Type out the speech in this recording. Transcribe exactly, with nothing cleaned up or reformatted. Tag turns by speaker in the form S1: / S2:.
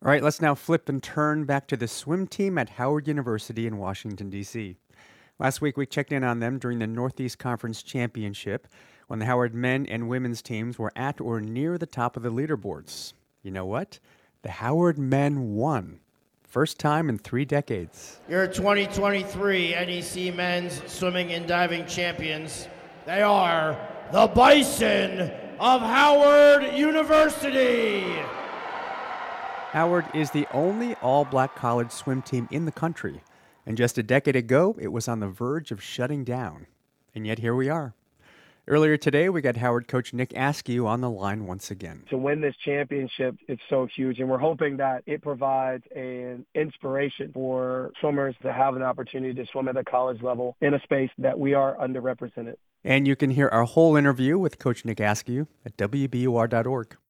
S1: All right, let's now flip and turn back to the swim team at Howard University in Washington, D C. Last week, we checked in on them during the Northeast Conference Championship when the Howard men and women's teams were at or near the top of the leaderboards. You know what? The Howard men won. First time in three decades.
S2: Your twenty twenty-three N E C Men's Swimming and Diving Champions. They are the Bison of Howard University.
S1: Howard is the only all-black college swim team in the country. And just a decade ago, it was on the verge of shutting down. And yet here we are. Earlier today, we got Howard coach Nick Askew on the line once again.
S3: To win this championship, it's so huge, and we're hoping that it provides an inspiration for swimmers to have an opportunity to swim at the college level in a space that we are underrepresented.
S1: And you can hear our whole interview with Coach Nick Askew at W B U R dot org.